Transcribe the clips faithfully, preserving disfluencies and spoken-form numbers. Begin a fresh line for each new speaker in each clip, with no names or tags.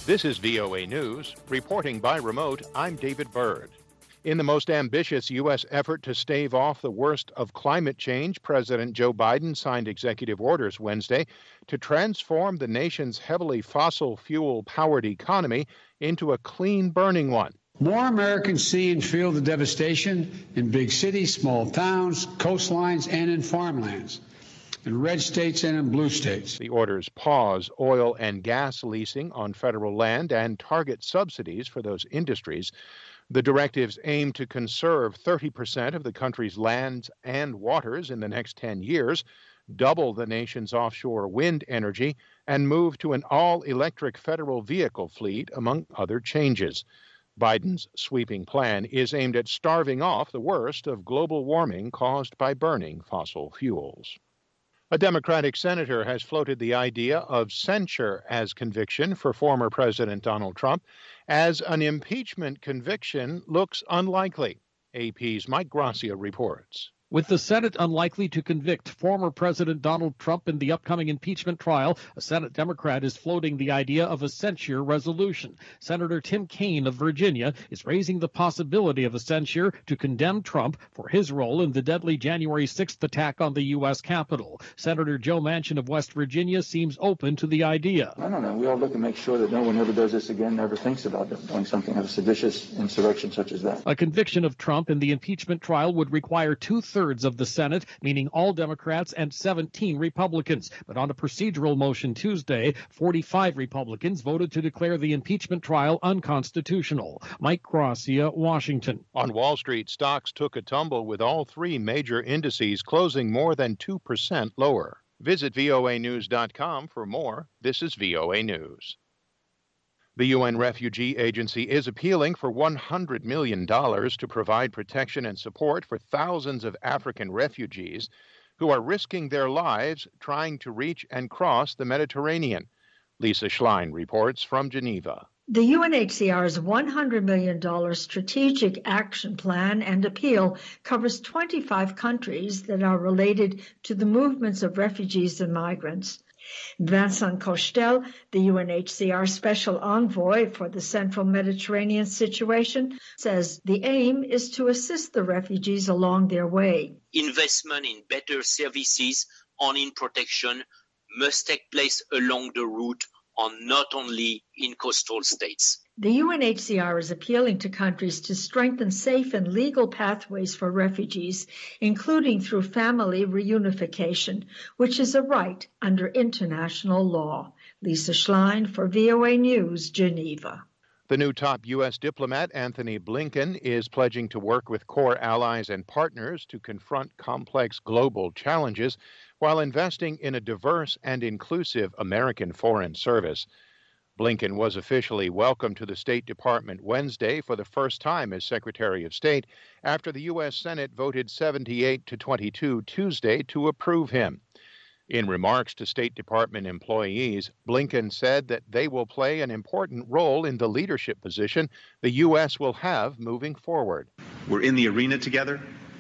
This is V O A News. Reporting by remote, I'm David Byrd. In the most ambitious U S effort to stave off the worst of climate change, President Joe Biden signed executive orders Wednesday to transform the nation's heavily fossil fuel-powered economy into a clean-burning one.
More Americans see and feel the devastation in big cities, small towns, coastlines, and in farmlands, in red states and in blue states.
The orders pause oil and gas leasing on federal land and target subsidies for those industries. The directives aim to conserve thirty percent of the country's lands and waters in the next ten years, double the nation's offshore wind energy, and move to an all-electric federal vehicle fleet, among other changes. Biden's sweeping plan is aimed at starving off the worst of global warming caused by burning fossil fuels. A Democratic senator has floated the idea of censure as conviction for former President Donald Trump, as an impeachment conviction looks unlikely. A P's Mike Gracia reports.
With the Senate unlikely to convict former President Donald Trump in the upcoming impeachment trial, a Senate Democrat is floating the idea of a censure resolution. Senator Tim Kaine of Virginia is raising the possibility of a censure to condemn Trump for his role in the deadly January sixth attack on the U S Capitol. Senator Joe Manchin of West Virginia seems open to the idea.
I don't know. We all look and make sure that no one ever does this again, never thinks about doing something of a seditious insurrection such as that.
A conviction of Trump in the impeachment trial would require two-thirds of the Senate, meaning all Democrats and seventeen Republicans. But on a procedural motion Tuesday, forty-five Republicans voted to declare the impeachment trial unconstitutional. Mike Gracia, Washington.
On Wall Street, stocks took a tumble with all three major indices closing more than two percent lower. Visit V O A news dot com for more. This is V O A News. The U N Refugee Agency is appealing for one hundred million dollars to provide protection and support for thousands of African refugees who are risking their lives trying to reach and cross the Mediterranean. Lisa Schlein reports from Geneva.
The U N H C R's one hundred million dollars Strategic Action Plan and appeal covers twenty-five countries that are related to the movements of refugees and migrants. Vincent Cochetel, the U N H C R Special Envoy for the Central Mediterranean situation, says the aim is to assist the refugees along their way.
Investment in better services and in protection must take place along the route and not only in coastal states.
The U N H C R is appealing to countries to strengthen safe and legal pathways for refugees, including through family reunification, which is a right under international law. Lisa Schlein for V O A News, Geneva.
The new top U S diplomat, Anthony Blinken, is pledging to work with core allies and partners to confront complex global challenges while investing in a diverse and inclusive American foreign service. Blinken was officially welcomed to the State Department Wednesday for the first time as Secretary of State after the U S Senate voted seventy-eight to twenty-two Tuesday to approve him. In remarks to State Department employees, Blinken said that they will play an important role in the leadership position the U S will have moving forward.
We're in the arena together.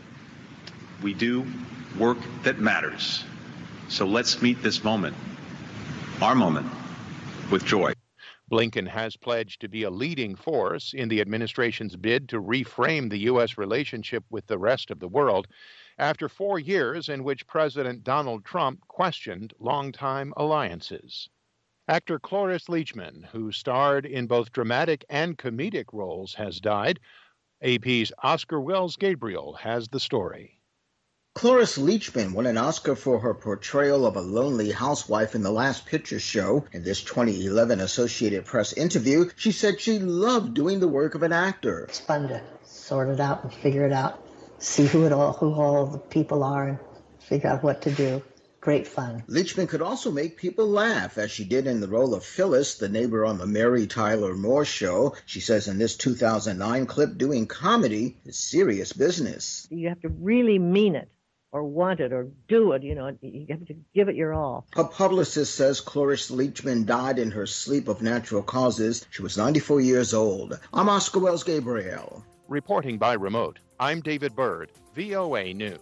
We do work that matters. So let's meet this moment, our moment, with joy.
Blinken has pledged to be a leading force in the administration's bid to reframe the U S relationship with the rest of the world after four years in which President Donald Trump questioned longtime alliances. Actor Cloris Leachman, who starred in both dramatic and comedic roles, has died. A P's Oscar Wells Gabriel has the story.
Cloris Leachman won an Oscar for her portrayal of a lonely housewife in The Last Picture Show. In this twenty eleven Associated Press interview, she said she loved doing the work of an actor.
It's fun to sort it out and figure it out, see who it all, who all the people are, and figure out what to do. Great fun.
Leachman could also make people laugh, as she did in the role of Phyllis, the neighbor on the Mary Tyler Moore Show. She says in this two thousand nine clip, doing comedy is serious business.
You have to really mean it, or want it, or do it, you know, you have to give it your all.
A publicist says Cloris Leachman died in her sleep of natural causes. She was ninety-four years old. I'm Oscar Wells Gabriel.
Reporting by remote, I'm David Byrd, V O A News.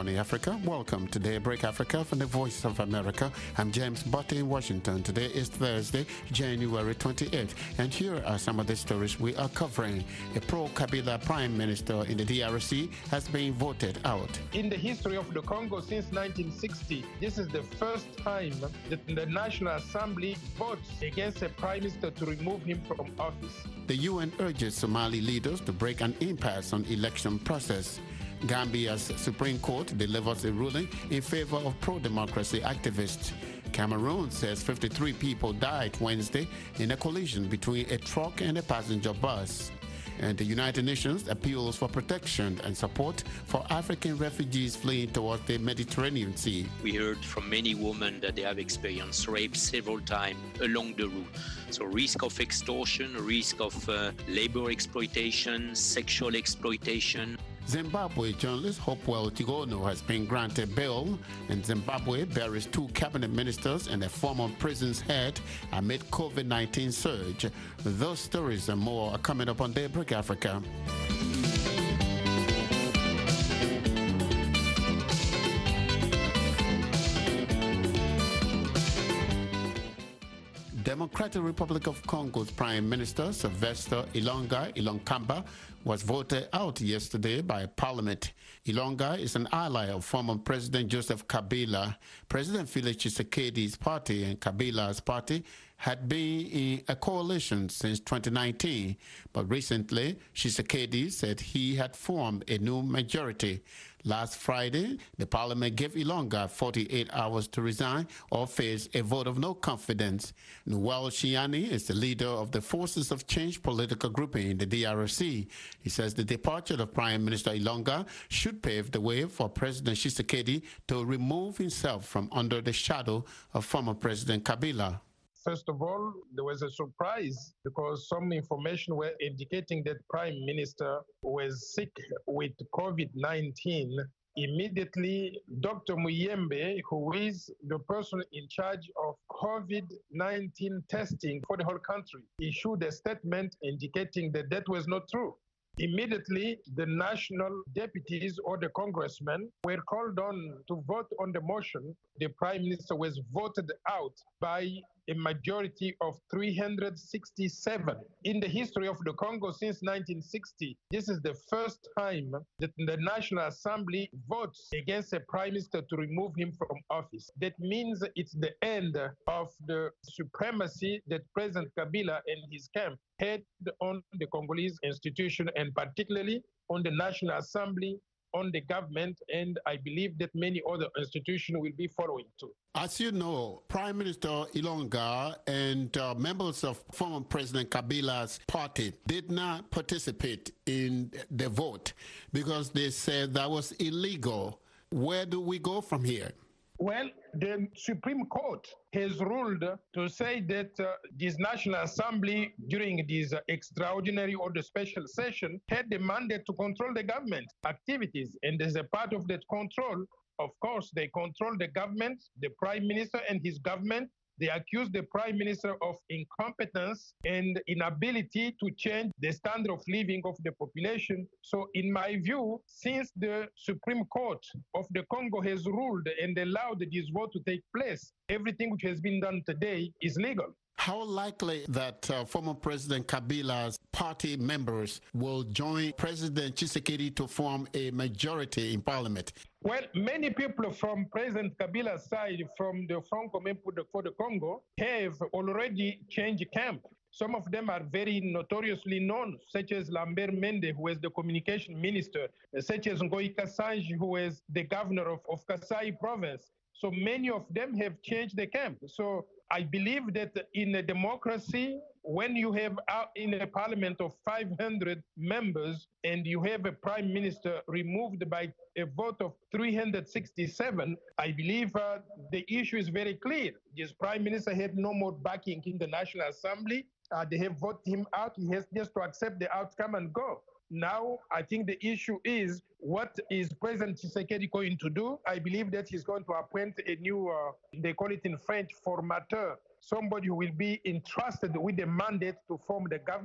morning, Africa. Welcome to Daybreak Africa from the Voice of America. I'm James Butte in Washington. Today is Thursday, January twenty-eighth, and here are some of the stories we are covering. A pro-Kabila prime minister in the D R C has been voted out.
In the history of the Congo since nineteen sixty, this is the first time that the National Assembly votes against a prime minister to remove him from office.
The U N urges Somali leaders to break an impasse on election process. Gambia's Supreme Court delivers a ruling in favor of pro-democracy activists. Cameroon says fifty-three people died Wednesday in a collision between a truck and a passenger bus. And the United Nations appeals for protection and support for African refugees fleeing towards the Mediterranean Sea.
We heard from many women that they have experienced rape several times along the route. So risk of extortion, risk of uh, labor exploitation, sexual exploitation.
Zimbabwe journalist Hopewell Chigono has been granted bail, and Zimbabwe buries two cabinet ministers and a former prison's head amid COVID nineteen surge. Those stories and more are coming up on Daybreak Africa. Democratic Republic of Congo's Prime Minister Sylvestre Ilunga Ilunkamba was voted out yesterday by Parliament. Ilunga is an ally of former President Joseph Kabila. President Felix Tshisekedi's party and Kabila's party had been in a coalition since twenty nineteen, but recently Tshisekedi said he had formed a new majority. Last Friday, the parliament gave Ilunga forty-eight hours to resign or face a vote of no confidence. Noel Shiani is the leader of the Forces of Change political grouping in the D R C. He says the departure of Prime Minister Ilunga should pave the way for President Tshisekedi to remove himself from under the shadow of former President Kabila.
First of all, there was a surprise because some information were indicating that Prime Minister was sick with COVID nineteen. Immediately, Doctor Muyembe, who is the person in charge of COVID nineteen testing for the whole country, issued a statement indicating that that was not true. Immediately, the national deputies or the congressmen were called on to vote on the motion. The Prime Minister was voted out by a majority of three hundred sixty-seven. In the history of the Congo since nineteen sixty, this is the first time that the National Assembly votes against a prime minister to remove him from office. That means it's the end of the supremacy that President Kabila and his camp had on the Congolese institution, and particularly on the National Assembly, on the government, and I believe that many other institutions will be following too.
As you know, Prime Minister Ilunga and uh, members of former President Kabila's party did not participate in the vote because they said that was illegal. Where do we go from here?
Well, the Supreme Court has ruled to say that uh, this National Assembly, during this uh, extraordinary or the special session, had the mandate to control the government activities. And as a part of that control, of course, they control the government, the Prime Minister and his government. They accuse the Prime Minister of incompetence and inability to change the standard of living of the population. So in my view, since the Supreme Court of the Congo has ruled and allowed this vote to take place, everything which has been done today is legal.
How likely that uh, former President Kabila's party members will join President Tshisekedi to form a majority in parliament?
Well, many people from President Kabila's side, from the Front Commun for the Congo, have already changed camp. Some of them are very notoriously known, such as Lambert Mende, who is the communication minister, such as Ngoyi Kasanji, who is the governor of, of Kasai province. So many of them have changed the camp. So I believe that in a democracy, when you have out in a parliament of five hundred members and you have a prime minister removed by a vote of three hundred sixty-seven, I believe uh, the issue is very clear. This prime minister had no more backing in the National Assembly. Uh, they have voted him out. He has just to accept the outcome and go. Now, I think the issue is, what is President Tshisekedi going to do? I believe that he's going to appoint a new, uh, they call it in French, formateur, somebody who will be entrusted with the mandate to form the government.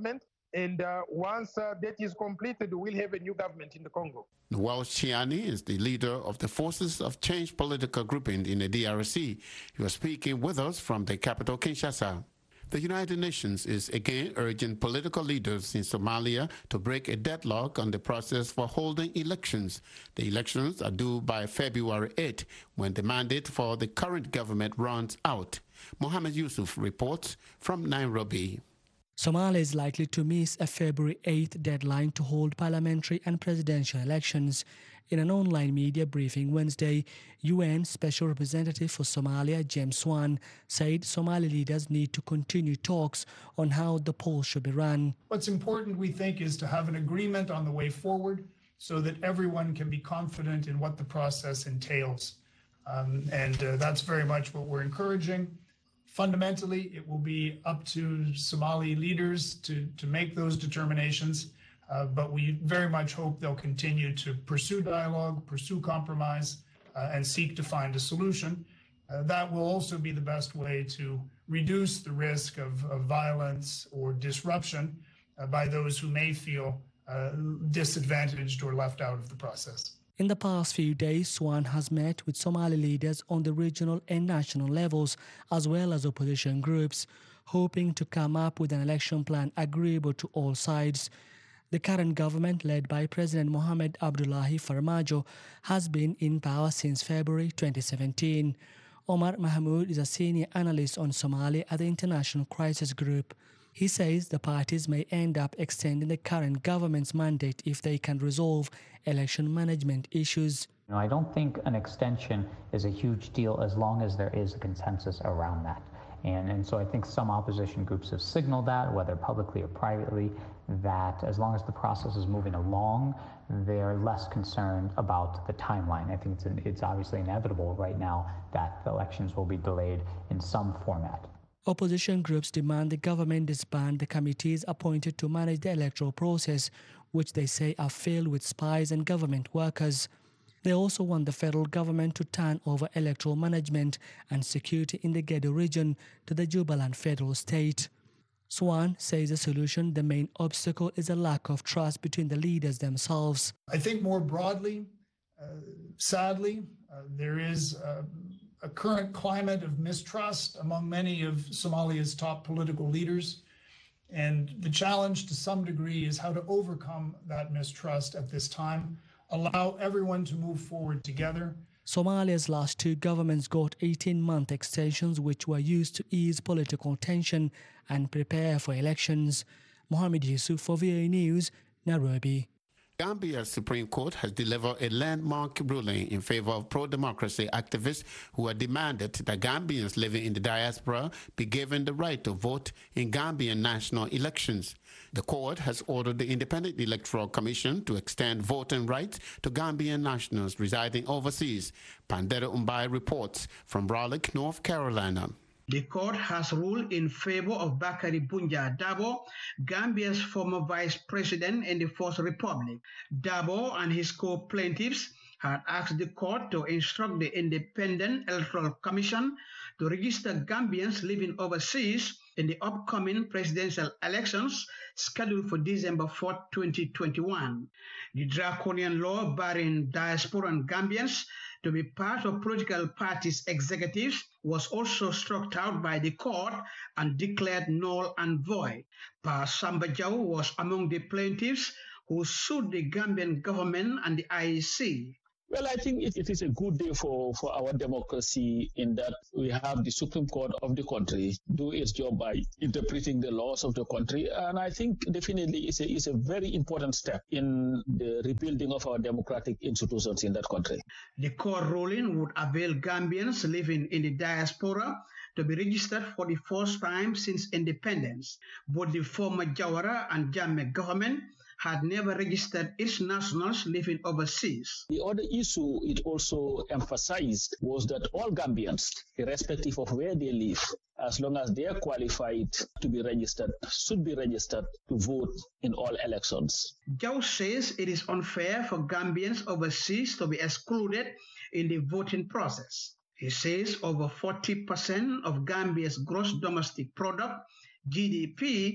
And uh, once uh, that is completed, we'll have a new government in the Congo.
Noel Chiani is the leader of the Forces of Change political grouping in the D R C. He was speaking with us from the capital, Kinshasa. The United Nations is again urging political leaders in Somalia to break a deadlock on the process for holding elections. The elections are due by February eighth, when the mandate for the current government runs out. Mohammed Yusuf reports from Nairobi.
Somalia is likely to miss a February eighth deadline to hold parliamentary and presidential elections. In an online media briefing Wednesday, U N Special Representative for Somalia, James Swan, said Somali leaders need to continue talks on how the polls should be run.
What's important, we think, is to have an agreement on the way forward so that everyone can be confident in what the process entails. Um, and uh, that's very much what we're encouraging. Fundamentally, it will be up to Somali leaders to, to make those determinations, uh, but we very much hope they'll continue to pursue dialogue, pursue compromise, uh, and seek to find a solution. Uh, that will also be the best way to reduce the risk of, of violence or disruption uh, by those who may feel uh, disadvantaged or left out of the process.
In the past few days, Swan has met with Somali leaders on the regional and national levels, as well as opposition groups, hoping to come up with an election plan agreeable to all sides. The current government, led by President Mohamed Abdullahi Farmajo, has been in power since February twenty seventeen. Omar Mahmoud is a senior analyst on Somalia at the International Crisis Group. He says the parties may end up extending the current government's mandate if they can resolve election management issues.
You know, I don't think an extension is a huge deal as long as there is a consensus around that. And, and so I think some opposition groups have signaled that, whether publicly or privately, that as long as the process is moving along, they're less concerned about the timeline. I think it's, an, it's obviously inevitable right now that the elections will be delayed in some format.
Opposition groups demand the government disband the committees appointed to manage the electoral process, which they say are filled with spies and government workers. They also want the federal government to turn over electoral management and security in the Gedo region to the Jubaland federal state. Swan says the solution, the main obstacle, is a lack of trust between the leaders themselves.
I think more broadly, uh, sadly, uh, there is uh, a current climate of mistrust among many of Somalia's top political leaders. And the challenge to some degree is how to overcome that mistrust at this time, allow everyone to move forward together.
Somalia's last two governments got eighteen-month extensions which were used to ease political tension and prepare for elections. Mohammed Yusuf for V O A News, Nairobi.
Gambia's Supreme Court has delivered a landmark ruling in favor of pro-democracy activists who have demanded that Gambians living in the diaspora be given the right to vote in Gambian national elections. The court has ordered the Independent Electoral Commission to extend voting rights to Gambian nationals residing overseas. Pandera Umbai reports from Raleigh, North Carolina.
The court has ruled in favor of Bakari Bunja Dabo, Gambia's former vice president in the Fourth Republic. Dabo and his co-plaintiffs had asked the court to instruct the Independent Electoral Commission to register Gambians living overseas in the upcoming presidential elections scheduled for December fourth, twenty twenty-one. The draconian law barring diasporan Gambians to be part of political parties' executives was also struck out by the court and declared null and void. Pa Samba Jaw was among the plaintiffs who sued the Gambian government and the I E C.
Well, I think it, it is a good day for, for our democracy in that we have the Supreme Court of the country do its job by interpreting the laws of the country. And I think definitely it's a, it's a very important step in the rebuilding of our democratic institutions in that country.
The court ruling would avail Gambians living in the diaspora to be registered for the first time since independence. Both the former Jawara and Jammeh government had never registered its nationals living overseas.
The other issue it also emphasized was that all Gambians, irrespective of where they live, as long as they are qualified to be registered, should be registered to vote in all elections.
Jaw says it is unfair for Gambians overseas to be excluded in the voting process. He says over forty percent of Gambia's gross domestic product, G D P,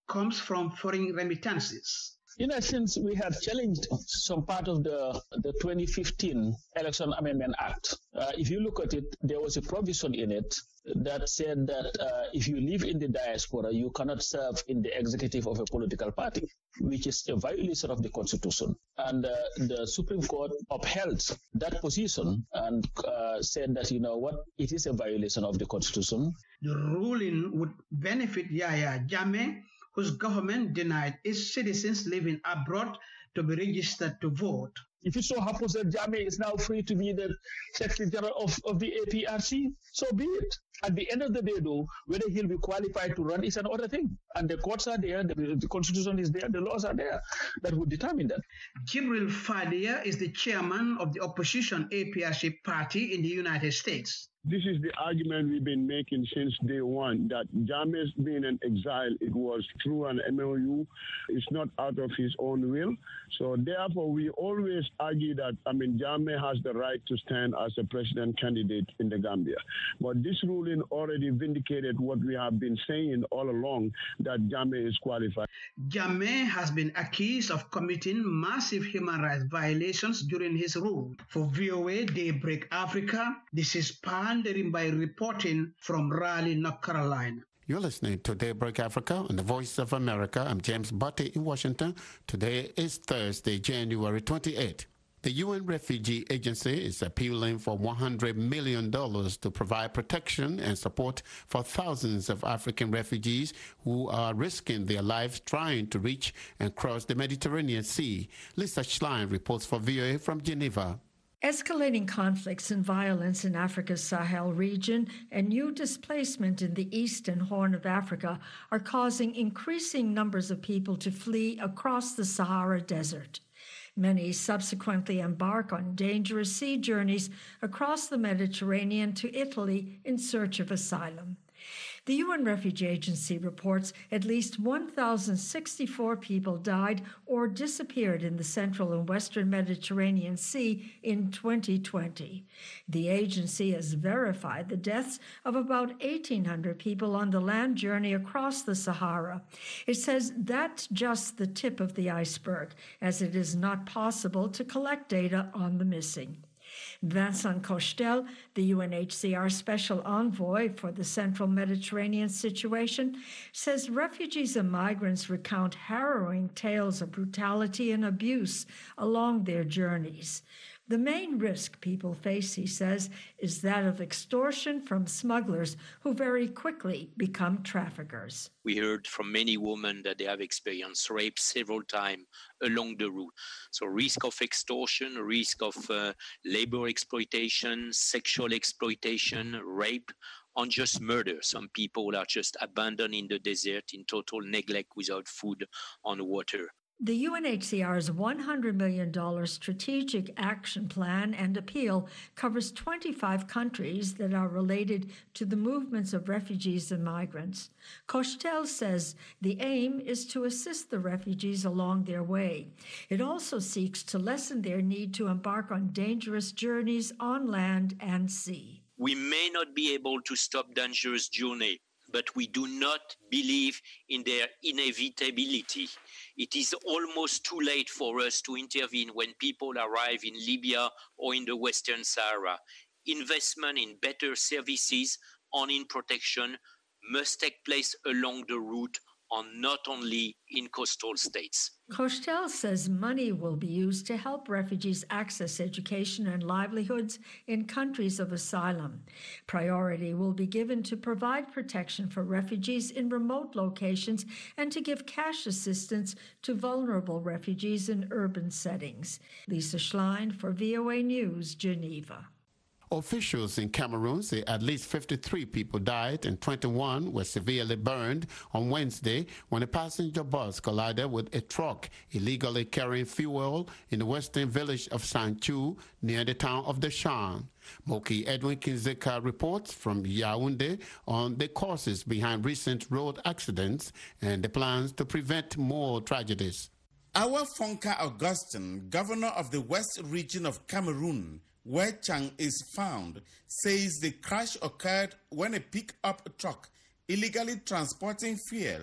comes from foreign remittances.
In essence, we had challenged some part of the, the twenty fifteen Election Amendment Act. Uh, if you look at it, there was a provision in it that said that uh, if you live in the diaspora, you cannot serve in the executive of a political party, which is a violation of the Constitution. And uh, the Supreme Court upheld that position and uh, said that, you know what, it is a violation of the Constitution.
The ruling would benefit Yahya Jammeh, whose government denied its citizens living abroad to be registered to vote.
If it so happens that Jammeh is now free to be the Secretary General of, of the A P R C, so be it. At the end of the day, though, whether he'll be qualified to run is another thing. And the courts are there, the, the Constitution is there, the laws are there that would determine that.
Jibril Fadia is the chairman of the opposition A P R C party in the United States.
This is the argument we've been making since day one, that Jammeh's being in exile, it was through an M O U. It's not out of his own will. So therefore, we always argue that, I mean, Jammeh has the right to stand as a president candidate in the Gambia. But this ruling already vindicated what we have been saying all along, that Jammeh is qualified.
Jammeh has been accused of committing massive human rights violations during his rule. For V O A Daybreak Africa, this is Pandering by reporting from Raleigh, North Carolina.
You're listening to Daybreak Africa on the Voice of America. I'm James Butte in Washington. Today is Thursday, January twenty-eighth. The U N Refugee Agency is appealing for one hundred million dollars to provide protection and support for thousands of African refugees who are risking their lives trying to reach and cross the Mediterranean Sea. Lisa Schlein reports for V O A from Geneva.
Escalating conflicts and violence in Africa's Sahel region and new displacement in the eastern Horn of Africa are causing increasing numbers of people to flee across the Sahara Desert. Many subsequently embark on dangerous sea journeys across the Mediterranean to Italy in search of asylum. The U N Refugee Agency reports at least one thousand sixty-four people died or disappeared in the central and western Mediterranean Sea in twenty twenty. The agency has verified the deaths of about eighteen hundred people on the land journey across the Sahara. It says that's just the tip of the iceberg, as it is not possible to collect data on the missing. Vincent Cochetel, the U N H C R Special Envoy for the Central Mediterranean situation, says refugees and migrants recount harrowing tales of brutality and abuse along their journeys. The main risk people face, he says, is that of extortion from smugglers who very quickly become traffickers.
We heard from many women that they have experienced rape several times along the route. So risk of extortion, risk of uh, labor exploitation, sexual exploitation, rape, and just murder. Some people are just abandoned in the desert in total neglect without food and water.
The U N H C R's one hundred million dollars Strategic Action Plan and Appeal covers twenty-five countries that are related to the movements of refugees and migrants. Cochetel says the aim is to assist the refugees along their way. It also seeks to lessen their need to embark on dangerous journeys on land and sea.
We may not be able to stop dangerous journey, but we do not believe in their inevitability. It is almost too late for us to intervene when people arrive in Libya or in the Western Sahara. Investment in better services and in protection must take place along the route and not only in coastal states.
Cochetel says money will be used to help refugees access education and livelihoods in countries of asylum. Priority will be given to provide protection for refugees in remote locations and to give cash assistance to vulnerable refugees in urban settings. Lisa Schlein for V O A News, Geneva.
Officials in Cameroon say at least fifty-three people died and twenty-one were severely burned on Wednesday when a passenger bus collided with a truck illegally carrying fuel in the western village of Sanchu near the town of Deshan. Moki Edwin Kinzeka reports from Yaoundé on the causes behind recent road accidents and the plans to prevent more tragedies.
Our Fonka Augustin, governor of the West region of Cameroon, where Chang is found, says the crash occurred when a pickup truck illegally transporting fuel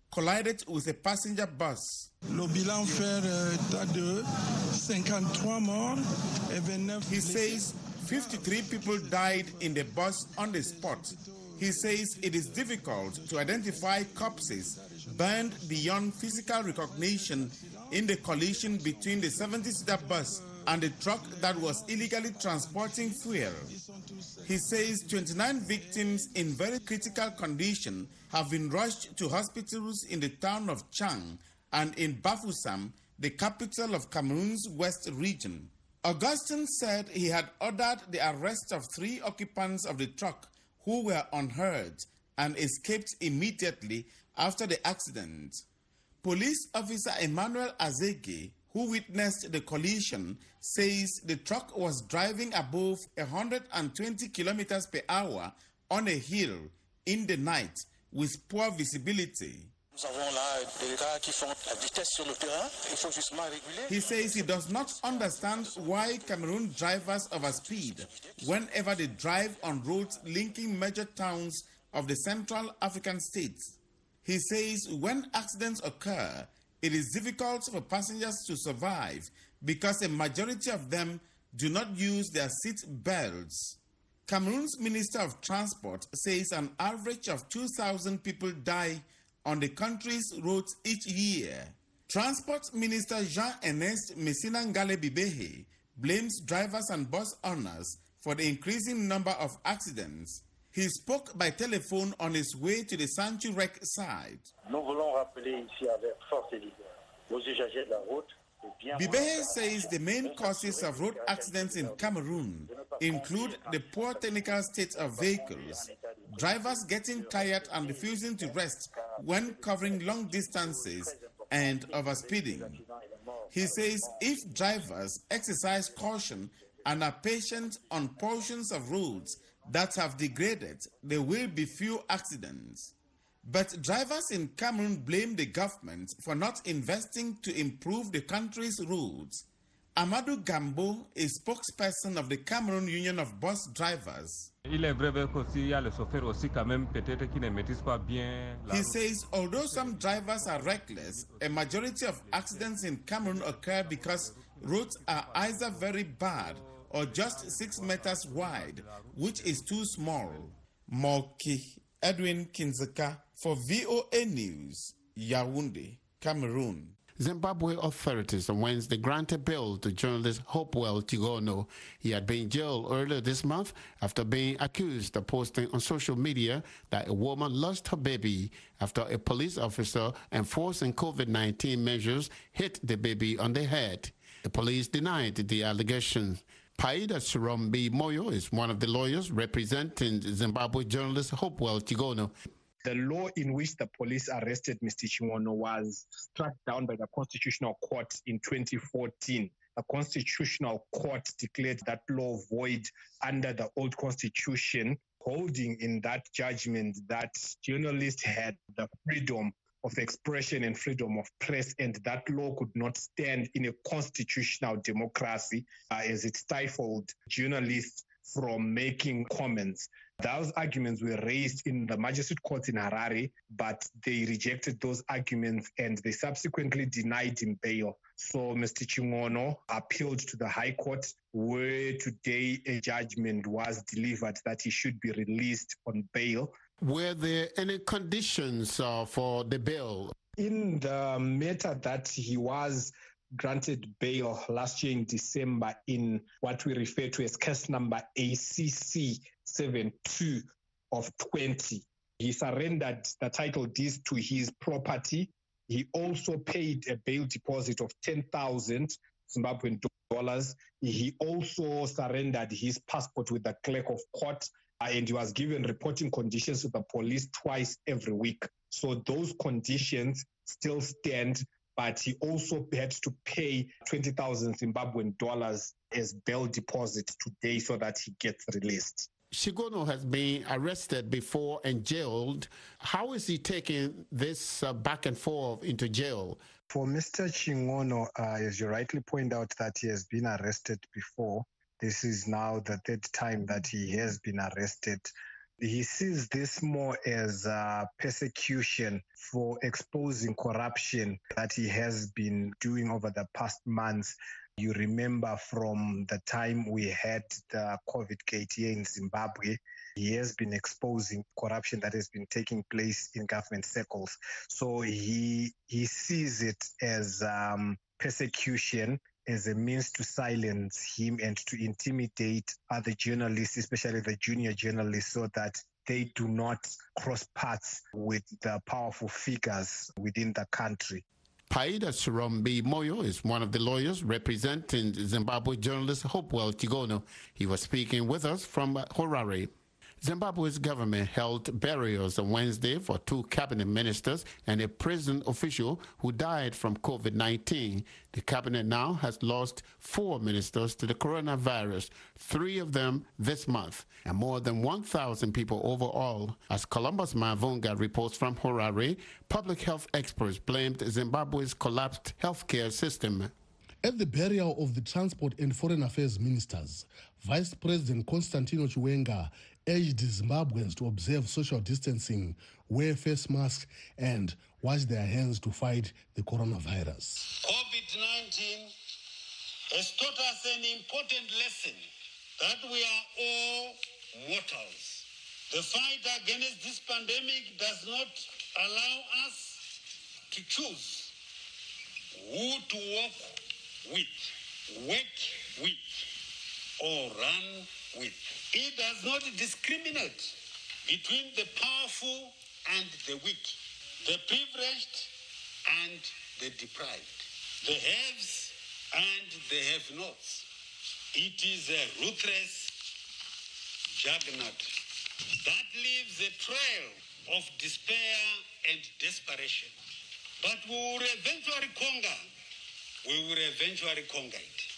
collided with a passenger bus. He says fifty-three people died in the bus on the spot. He says it is difficult to identify corpses burned beyond physical recognition in the collision between the seventy-seater bus and the truck that was illegally transporting fuel. He says twenty-nine victims in very critical condition have been rushed to hospitals in the town of Chang and in Bafoussam, the capital of Cameroon's west region. Augustine said he had ordered the arrest of three occupants of the truck who were unhurt and escaped immediately after the accident. Police officer Emmanuel Azege, who witnessed the collision, says the truck was driving above one hundred twenty kilometers per hour on a hill in the night with poor visibility. He says he does not understand why Cameroon drivers overspeed whenever they drive on roads linking major towns of the Central African states. He says when accidents occur, it is difficult for passengers to survive because a majority of them do not use their seat belts. Cameroon's Minister of Transport says an average of two thousand people die on the country's roads each year. Transport Minister Jean-Ernest Messina Ngale Bibehe blames drivers and bus owners for the increasing number of accidents. He spoke by telephone on his way to the Sanchurek site. Bibehe says the main causes of road accidents in Cameroon include the poor technical state of vehicles, drivers getting tired and refusing to rest when covering long distances, and overspeeding. He says if drivers exercise caution and are patient on portions of roads that have degraded, there will be few accidents. But drivers in Cameroon blame the government for not investing to improve the country's roads. Amadou Gambo is spokesperson of the Cameroon Union of Bus Drivers. He says although some drivers are reckless, a majority of accidents in Cameroon occur because roads are either very bad or just six meters wide, which is too small. Moki Edwin Kinzeka for V O A News, Yaoundé, Cameroon.
Zimbabwe authorities on Wednesday granted bail to journalist Hopewell Chigono. He had been jailed earlier this month after being accused of posting on social media that a woman lost her baby after a police officer enforcing COVID nineteen measures hit the baby on the head. The police denied the allegations. Paida Surombi Moyo is one of the lawyers representing Zimbabwe journalist Hopewell Chigono.
The law in which the police arrested Mister Chigono was struck down by the Constitutional Court in twenty fourteen. The Constitutional Court declared that law void under the old Constitution, holding in that judgment that journalists had the freedom of expression and freedom of press, and that law could not stand in a constitutional democracy uh, as it stifled journalists from making comments. Those arguments were raised in the magistrate court in Harare, but they rejected those arguments and they subsequently denied him bail. So Mister Chigono appealed to the High Court, where today a judgment was delivered that he should be released on bail.
Were there any conditions uh, for the bail?
In the matter that he was granted bail last year in December in what we refer to as case number A C C seventy-two of twenty. He surrendered the title deeds to his property. He also paid a bail deposit of ten thousand Zimbabwean dollars. He also surrendered his passport with the clerk of court, and he was given reporting conditions to the police twice every week. So those conditions still stand, but he also had to pay twenty thousand Zimbabwean dollars as bail deposit today so that he gets released.
Chigono has been arrested before and jailed. How is he taking this uh, back and forth into jail?
For Mister Chigono, uh, as you rightly point out, that he has been arrested before. This is now the third time that he has been arrested. He sees this more as uh, persecution for exposing corruption that he has been doing over the past months. You remember from the time we had the COVID gate here in Zimbabwe, he has been exposing corruption that has been taking place in government circles. So he he sees it as um, persecution, as a means to silence him and to intimidate other journalists, especially the junior journalists, so that they do not cross paths with the powerful figures within the country.
Paida Surombi Moyo is one of the lawyers representing Zimbabwe journalist Hopewell Chigono. He was speaking with us from Harare. Zimbabwe's government held burials on Wednesday for two cabinet ministers and a prison official who died from COVID nineteen. The cabinet now has lost four ministers to the coronavirus, three of them this month, and more than one thousand people overall. As Columbus Mavunga reports from Harare, public health experts blamed Zimbabwe's collapsed healthcare system.
At the burial of the Transport and Foreign Affairs ministers, Vice President Constantino Chiwenga urged Zimbabweans to observe social distancing, wear face masks, and wash their hands to fight the coronavirus.
COVID nineteen has taught us an important lesson that we are all mortals. The fight against this pandemic does not allow us to choose who to walk with, work with, or run with. It does not discriminate between the powerful and the weak, the privileged and the deprived, the haves and the have-nots. It is a ruthless juggernaut that leaves a trail of despair and desperation. But we will eventually conquer. We will eventually conquer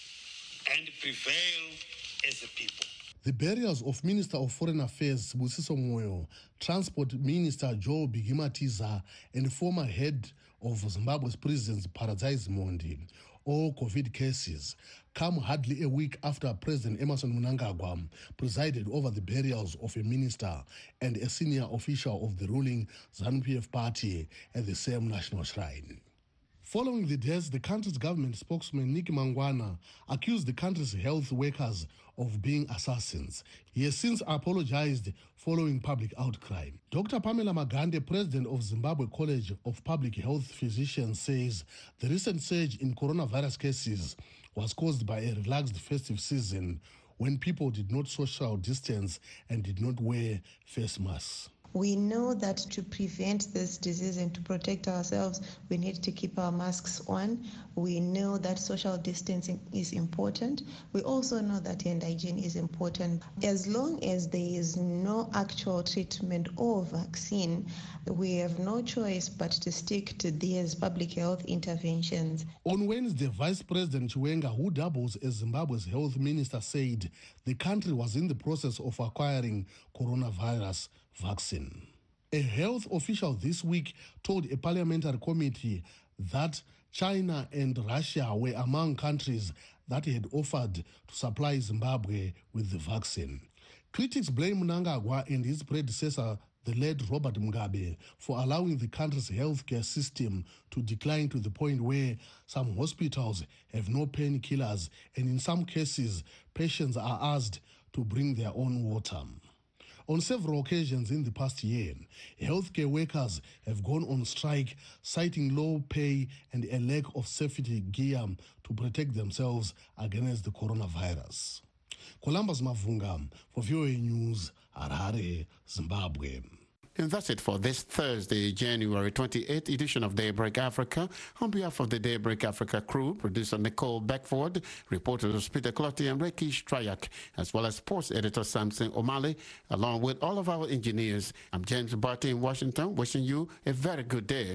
it and prevail as a people.
The burials of Minister of Foreign Affairs Sibusiso Moyo, Transport Minister Joe Bigimatiza, and former head of Zimbabwe's Prisons Paradise Mondi, all COVID cases, come hardly a week after President Emmerson Mnangagwa presided over the burials of a minister and a senior official of the ruling ZANU-P F party at the same national shrine. Following the deaths, the country's government spokesman Nick Mangwana accused the country's health workers of being assassins. He has since apologized following public outcry. Doctor Pamela Magande, president of Zimbabwe College of Public Health Physicians, says the recent surge in coronavirus cases was caused by a relaxed festive season when people did not social distance and did not wear face masks.
We know that to prevent this disease and to protect ourselves, we need to keep our masks on. We know that social distancing is important. We also know that hand hygiene is important. As long as there is no actual treatment or vaccine, we have no choice but to stick to these public health interventions.
On Wednesday, Vice President Chiwenga, who doubles as Zimbabwe's health minister, said the country was in the process of acquiring coronavirus vaccine. A health official this week told a parliamentary committee that China and Russia were among countries that had offered to supply Zimbabwe with the vaccine. Critics blame Mnangagwa and his predecessor, the late Robert Mugabe, for allowing the country's healthcare system to decline to the point where some hospitals have no painkillers, and in some cases, patients are asked to bring their own water. On several occasions in the past year, healthcare workers have gone on strike, citing low pay and a lack of safety gear to protect themselves against the coronavirus. Columbus Mavunga for V O A News, Harare, Zimbabwe.
And that's it for this Thursday, January twenty-eighth edition of Daybreak Africa. On behalf of the Daybreak Africa crew, producer Nicole Beckford, reporters Peter Clotty and Rekish Trayak, as well as sports editor Samson O'Malley, along with all of our engineers, I'm James Barty in Washington, wishing you a very good day.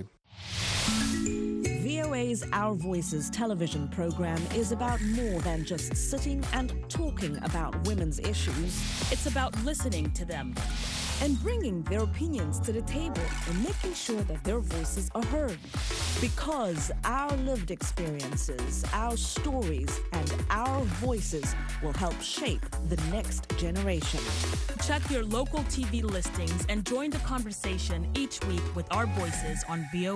V O A's Our Voices television program is about more than just sitting and talking about women's issues.
It's about listening to them
and bringing their opinions to the table and making sure that their voices are heard. Because our lived experiences, our stories, and our voices will help shape the next generation.
Check your local T V listings and join the conversation each week with our voices on V O A.